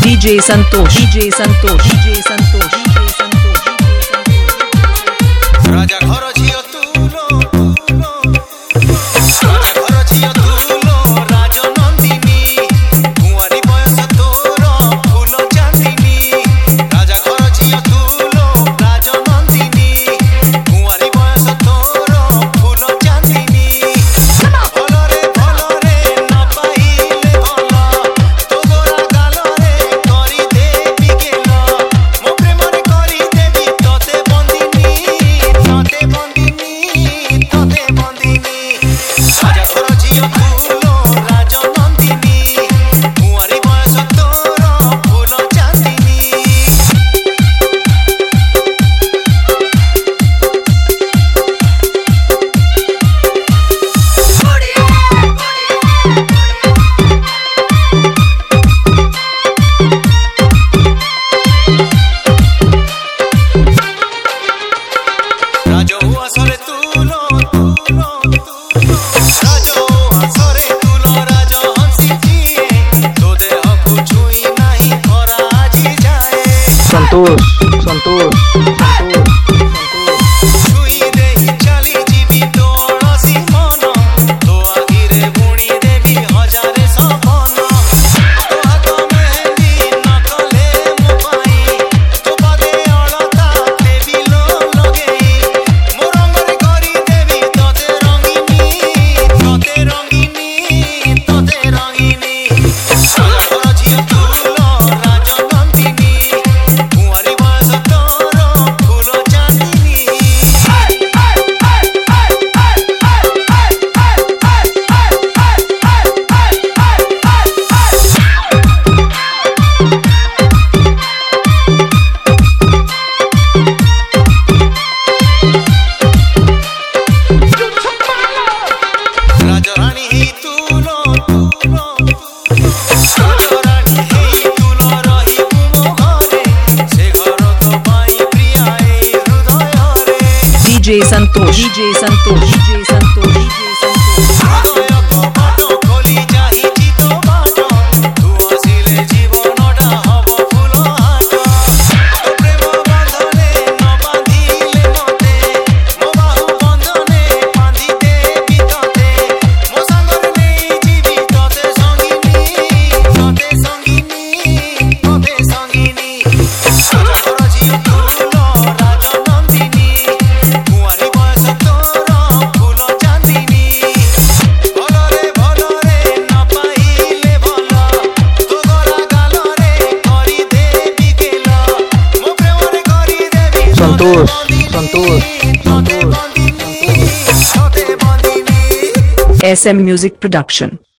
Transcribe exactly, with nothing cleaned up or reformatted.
DJ Santosh DJ Santosh DJ Santosh DJ Santosh राजा घर झियो तुलो राजा घर झियो तुलो राजनंदिनी कुंवारी बयस तोर फूल चांदिनी राजा घर झियो तुलो राजनंदिनी कुंवारी बयस तोर फूल चांदिनी भलरे भलरे न पाइले भल तो गोरा गालरे करी देबी गेल मो प्रेमरे करी देबी तोते बंदिनी तोते बंदिनी तोते बंदिनी राजा घर झियो तुलो राजनंदिनी कुंवारी बयस तोर फूल चांदिनी राजो आसरे तुलो तुलो राजो आसरे तुलो राजो हंसी जिए तो देह को छुई नहीं खरा आजी जाए संतोष संतोष संतोष छुई देही चाली जीवी तो अड़सी मन तो आगिरे बुणी देवी हजारे सपन तो हाथ मेहंदी न कले मो पाई तो पदे अलता देवी लो लगेई मो रंगरे करी देवी तोते रंगीनी तोते रंगीनी तोते रंगीनी राजा घर झियो तुलो राजनंदिनी कुंवारी बयस तोर फूल चांदिनी राजरानी ही तुलो तुलो राजरानी ही तुलो रही मो घरे से घर तो पाई प्रिया ए हृदय रे DJ Santosh DJ Santosh DJ Santosh DJ Santosh हृदय कबाट खोली जाहिची तो बाट तू हसिले जीवनटा हब फूल हाट तो प्रेम बंधने न बांधिले मते मो बाहु बंधने बांधि देबी तोते मो संगरे नेई जीवी तोते संगिनी तोते संगिनी तोते संगिनी राजा घर झियो तुलो राजनंदिनी कुंवारी बयस तोर फूल चांदिनी भलरे भलरे न पाइले भल तो गोरा गालरे करी देबी गेल मो प्रेमरे करी देबी संतोष संतोष तोते बंदिनी तोते बंदिनी एस एम म्यूजिक प्रोडक्शन।